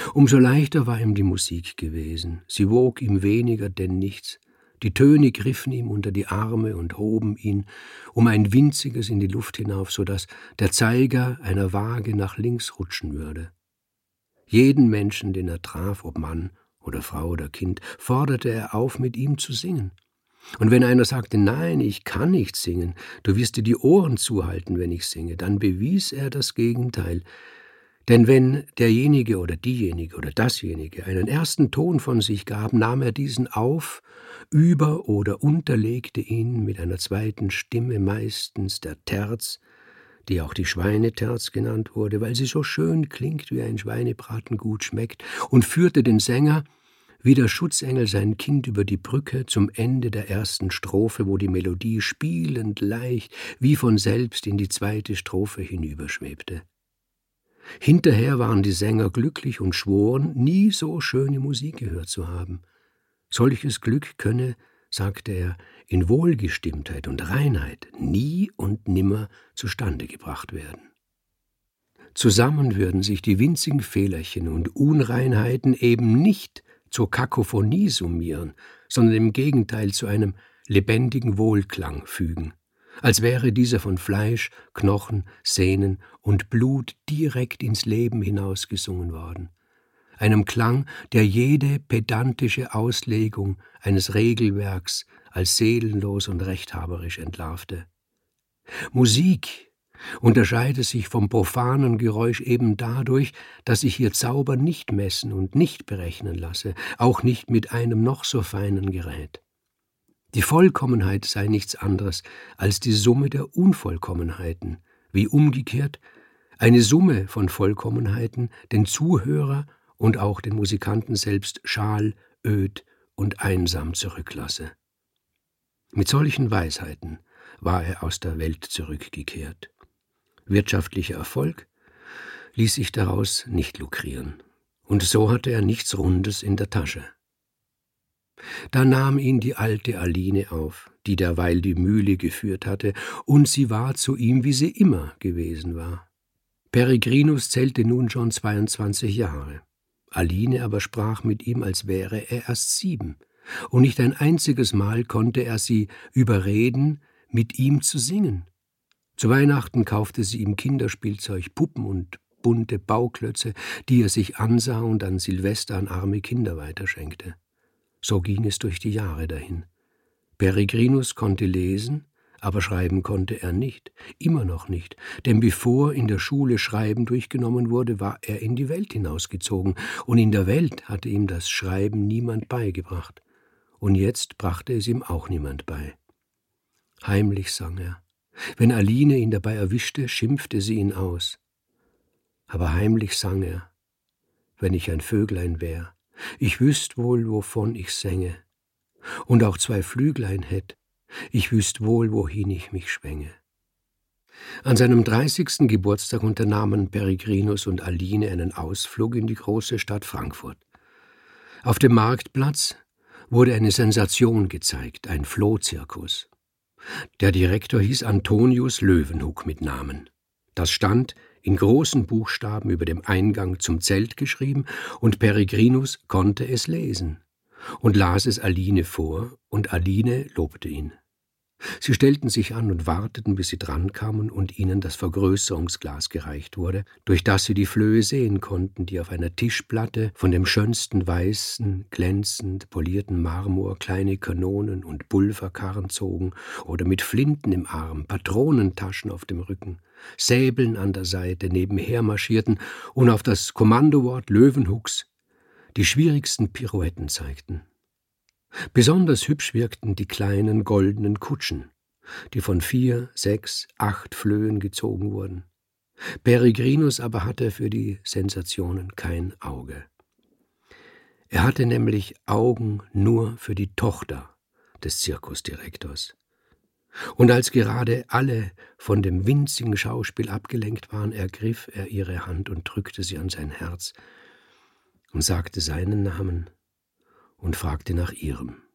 Umso leichter war ihm die Musik gewesen. Sie wog ihm weniger denn nichts. Die Töne griffen ihm unter die Arme und hoben ihn um ein winziges in die Luft hinauf, so dass der Zeiger einer Waage nach links rutschen würde. Jeden Menschen, den er traf, ob Mann oder Frau oder Kind, forderte er auf, mit ihm zu singen. Und wenn einer sagte, nein, ich kann nicht singen, du wirst dir die Ohren zuhalten, wenn ich singe, dann bewies er das Gegenteil. Denn wenn derjenige oder diejenige oder dasjenige einen ersten Ton von sich gab, nahm er diesen auf, über- oder unterlegte ihn mit einer zweiten Stimme, meistens der Terz, die auch die Schweineterz genannt wurde, weil sie so schön klingt, wie ein Schweinebraten gut schmeckt, und führte den Sänger wie der Schutzengel sein Kind über die Brücke zum Ende der ersten Strophe, wo die Melodie spielend leicht wie von selbst in die zweite Strophe hinüberschwebte. Hinterher waren die Sänger glücklich und schworen, nie so schöne Musik gehört zu haben. Solches Glück könne, sagte er, in Wohlgestimmtheit und Reinheit nie und nimmer zustande gebracht werden. Zusammen würden sich die winzigen Fehlerchen und Unreinheiten eben nicht zur Kakophonie summieren, sondern im Gegenteil zu einem lebendigen Wohlklang fügen, als wäre dieser von Fleisch, Knochen, Sehnen und Blut direkt ins Leben hinausgesungen worden, einem Klang, der jede pedantische Auslegung eines Regelwerks als seelenlos und rechthaberisch entlarvte. Musik unterscheidet sich vom profanen Geräusch eben dadurch, dass sich ihr Zauber nicht messen und nicht berechnen lasse, auch nicht mit einem noch so feinen Gerät. Die Vollkommenheit sei nichts anderes als die Summe der Unvollkommenheiten, wie umgekehrt eine Summe von Vollkommenheiten den Zuhörer und auch den Musikanten selbst schal, öd und einsam zurücklasse. Mit solchen Weisheiten war er aus der Welt zurückgekehrt. Wirtschaftlicher Erfolg ließ sich daraus nicht lukrieren, und so hatte er nichts Rundes in der Tasche. Da nahm ihn die alte Aline auf, die derweil die Mühle geführt hatte, und sie war zu ihm, wie sie immer gewesen war. Peregrinus zählte nun schon 22 Jahre. Aline aber sprach mit ihm, als wäre er erst 7, und nicht ein einziges Mal konnte er sie überreden, mit ihm zu singen. Zu Weihnachten kaufte sie ihm Kinderspielzeug, Puppen und bunte Bauklötze, die er sich ansah und an Silvester an arme Kinder weiterschenkte. So ging es durch die Jahre dahin. Peregrinus konnte lesen, aber schreiben konnte er nicht, immer noch nicht, denn bevor in der Schule Schreiben durchgenommen wurde, war er in die Welt hinausgezogen, und in der Welt hatte ihm das Schreiben niemand beigebracht, und jetzt brachte es ihm auch niemand bei. Heimlich sang er. Wenn Aline ihn dabei erwischte, schimpfte sie ihn aus. Aber heimlich sang er, wenn ich ein Vöglein wär, ich wüsst wohl, wovon ich sänge, und auch 2 Flüglein hätt, ich wüsst wohl, wohin ich mich schwänge. An seinem 30. Geburtstag unternahmen Peregrinus und Aline einen Ausflug in die große Stadt Frankfurt. Auf dem Marktplatz wurde eine Sensation gezeigt, ein Flohzirkus. Der Direktor hieß Antonius Löwenhuck mit Namen. Das stand in großen Buchstaben über dem Eingang zum Zelt geschrieben, und Peregrinus konnte es lesen und las es Aline vor, und Aline lobte ihn. Sie stellten sich an und warteten, bis sie drankamen und ihnen das Vergrößerungsglas gereicht wurde, durch das sie die Flöhe sehen konnten, die auf einer Tischplatte von dem schönsten weißen, glänzend polierten Marmor kleine Kanonen und Pulverkarren zogen oder mit Flinten im Arm, Patronentaschen auf dem Rücken, Säbeln an der Seite nebenher marschierten und auf das Kommandowort Löwenhucks die schwierigsten Pirouetten zeigten. Besonders hübsch wirkten die kleinen goldenen Kutschen, die von 4, 6, 8 Flöhen gezogen wurden. Peregrinus aber hatte für die Sensationen kein Auge. Er hatte nämlich Augen nur für die Tochter des Zirkusdirektors. Und als gerade alle von dem winzigen Schauspiel abgelenkt waren, ergriff er ihre Hand und drückte sie an sein Herz und sagte seinen Namen und fragte nach ihrem.